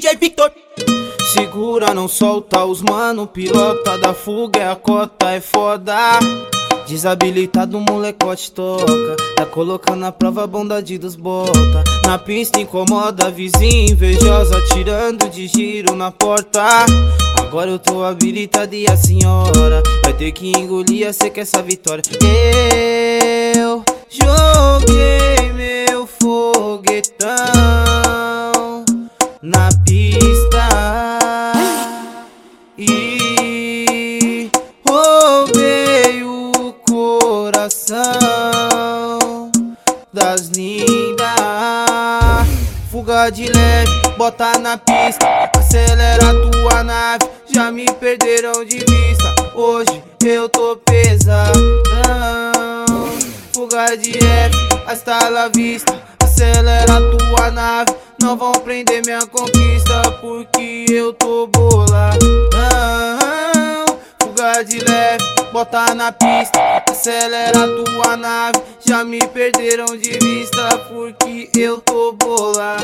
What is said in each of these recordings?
DJ Victor. Segura, não solta os mano, pilota da fuga, é a cota, é foda. Desabilitado, molecote toca, tá colocando a prova a bondade dos bota. Na pista incomoda a vizinha invejosa, tirando de giro na porta. Agora eu tô habilitado e a senhora vai ter que engolir a seca essa vitória. Eu joguei meu foguetão na pista e roubei o coração das lindas. Fuga de leve, bota na pista, acelera tua nave, já me perderam de vista. Hoje eu tô pesadão. Fuga de F, hasta la vista, acelera tua nave, não vão prender minha conquista, porque eu tô boladão. Fuga de leve, bota na pista, acelera tua nave, já me perderam de vista, porque eu tô boladão.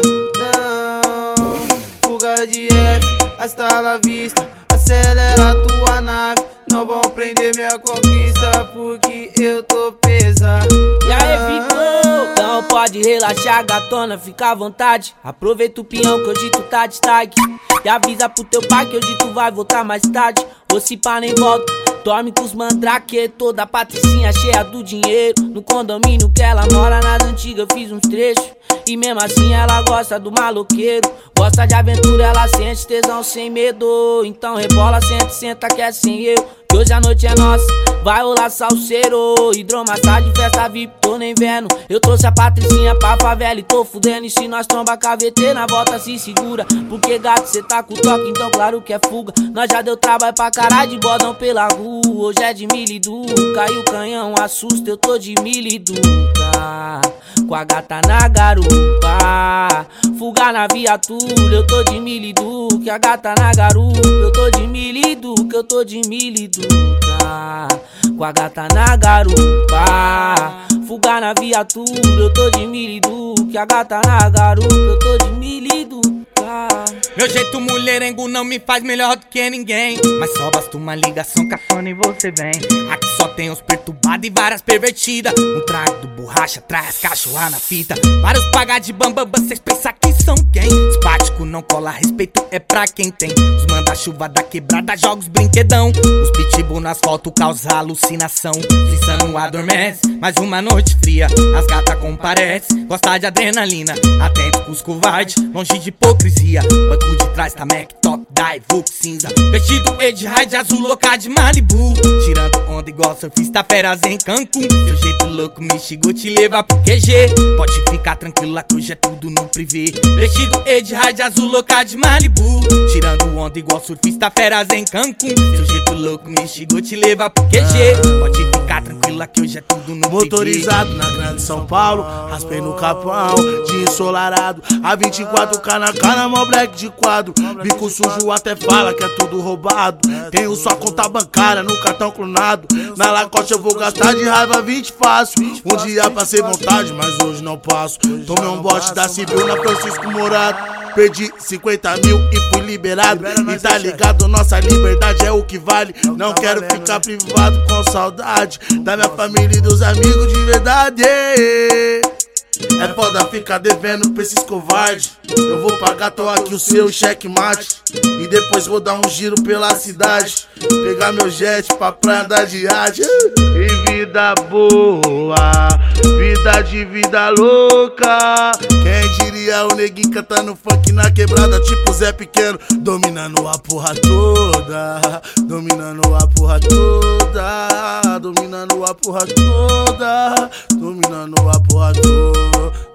Fuga de F, hasta la vista, acelera tua nave, não vão prender minha conquista, porque eu tô pesado. E aí, Victor? Então pode relaxar, gatona, fica à vontade. Aproveita o peão que hoje tu tá de tag. E avisa pro teu pai que hoje tu vai voltar mais tarde. Ou se pá nem volta, dorme com os mandrake. Toda a patricinha cheia do dinheiro. No condomínio que ela mora, nas antigas eu fiz uns trechos. E mesmo assim ela gosta do maloqueiro. Gosta de aventura, ela sente tesão sem medo. Então rebola, senta, senta que é sem eu. Que hoje a noite é nossa, vai rolar salseiro. Hidromassagem, festa VIP, tô nem vendo. Eu trouxe a patricinha pra favela e tô fudendo. E se nós tromba KVT, na volta se segura. Porque gato, cê tá com toque, então claro que é fuga. Nós já deu trabalho pra caralho de bodão pela rua. Hoje é de milidu, caiu o canhão, assusta, eu tô de miliduca. Com a gata na garupa, fuga na viatura, eu tô de miliduca. A gata na garupa, eu tô de miliduca, eu tô de miliduca. Com a gata na garupa, fuga na viatura, eu tô de miliduca. A gata na garupa, eu tô de miliduca. Meu jeito mulherengo não me faz melhor do que ninguém, mas só basta uma ligação cafona e você vem. Aqui só tem uns perturbados e várias pervertidas. Um trago do borracha, traz cachorra na fita. Vários pagar de bambambam, cês pensam que são quem? Espático não cola, respeito é pra quem tem. Os manda-chuva da quebrada, jogos brinquedão. Os pitbull no asfalto causa alucinação. Lisa não adormece, mais uma noite fria. As gatas comparecem, gosta de adrenalina. Atento com os covardes, longe de hipocrisia. Banco de trás tá Mac, top, dive, Vogue cinza. Vestido Ed Ride azul, louca de Malibu. Tirando onda igual surfista, feras em Cancún. Seu jeito louco me chegou, te levar pro QG. Pode ficar tranquila que hoje é tudo no privê. Vestido Ed Ride azul, louca de Malibu. Tirando onda igual surfista, feras em Cancún. Seu jeito louco me chegou, te levar pro QG. Pode ficar tranquila que hoje é tudo no privê. Motorizado na grande São Paulo, raspei no capão, de ensolarado. A 24K na cara, mó black de quadro. Bico sujo até fala que é tudo roubado. Tenho só conta bancária no cartão clonado. Na Lacoste eu vou gastar de raiva 20 fácil. Um dia passei vontade, mas hoje não passo. Tomei um bote da Civil na Francisco Morato. Perdi 50 mil e fui liberado. E tá ligado, nossa liberdade é o que vale. Não quero ficar privado com saudade da minha família e dos amigos de verdade. É foda ficar devendo pra esses covardes. Eu vou pagar, tô aqui o seu checkmate. E depois vou dar um giro pela cidade. Pegar meu jet pra praia andar de iate. E vida boa, vida de vida louca. Quem diria o neguinho cantando funk na quebrada, tipo Zé Pequeno. Dominando a porra toda, dominando a porra toda, dominando a porra toda, dominando a porra toda.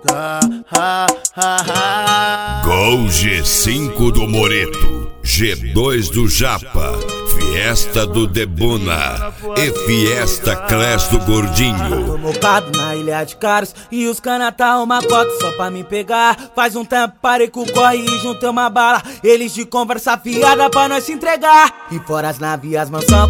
Gol G5 do Moreto, G2 do Japa, Fiesta do Debona e Fiesta Clash do Gordinho. Tô mocado na ilha de caras e os cana tá uma cota só pra me pegar. Faz um tempo parei com o corre e juntei uma bala. Eles de conversa fiada pra nós se entregar. E fora as navias mansão com nome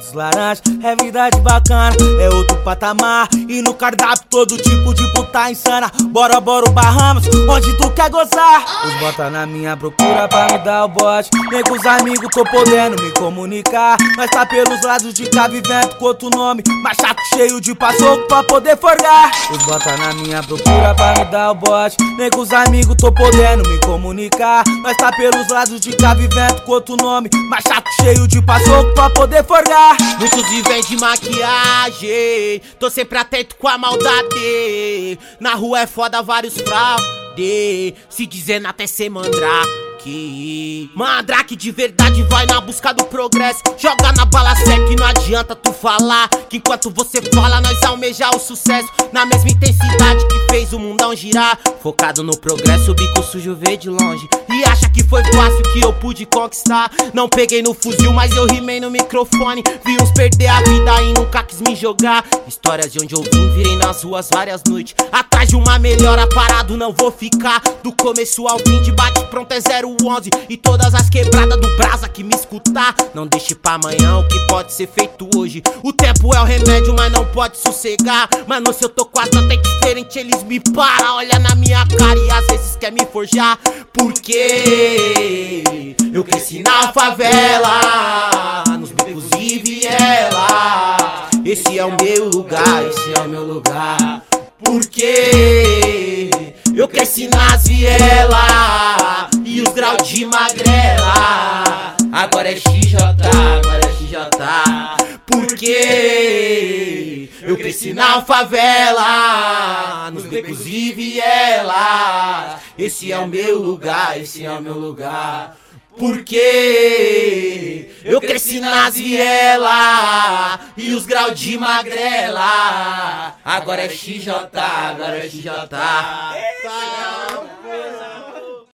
dos laranjas. É vida de bacana, é outro patamar. E no cardápio todo tipo de puta insana. Bora, bora o Bahamas, onde tu quer gozar. Os bota na minha procura pra me dar o bote. Nem com os amigos tô podendo me comunicar. Nós tá pelos lados de cá vivendo com outro nome. Mas chato cheio de passoco pra poder forgar. Os bota na minha procura pra me dar o bote. Nem com os amigos tô podendo me comunicar. Nós tá pelos lados de cá vivendo com outro nome. Mas chato cheio de passoco pra poder forgar. Muitos vivem de maquiagem, tô sempre atento com a maldade. Na rua é foda, vários fraude, se dizendo até ser mandrake. Mandrake de verdade vai na busca do progresso. Joga na bala seca e não adianta tu falar que enquanto você fala nós almejar o sucesso. Na mesma intensidade que fez o mundão girar. Focado no progresso, o bico sujo vê de longe e acha que foi fácil que eu pude conquistar. Não peguei no fuzil, mas eu rimei no microfone. Vi uns perder a vida e nunca quis me jogar. Histórias de onde eu vim, virei nas ruas várias noites. Atrás de uma melhora, parado não vou ficar. Do começo ao fim, de bate pronto é 011. E todas as quebradas do brasa que me escutar. Não deixe pra amanhã o que pode ser feito hoje. O tempo é o remédio, mas não pode sossegar. Mano, se eu tô com as notas diferente, eles me param. Olha na minha cara e às vezes quer me forjar. Porque eu cresci na favela, nos becos e viela. Esse é o meu lugar, esse é o meu lugar. Porque eu cresci nas vielas e os graus de magrela. Agora é XJ, agora é XJ. Porque eu cresci na favela, nos becos e vielas. Esse é o meu lugar, esse é o meu lugar. Porque eu cresci nas vielas e os graus de magrela. Agora é XJ, agora é XJ.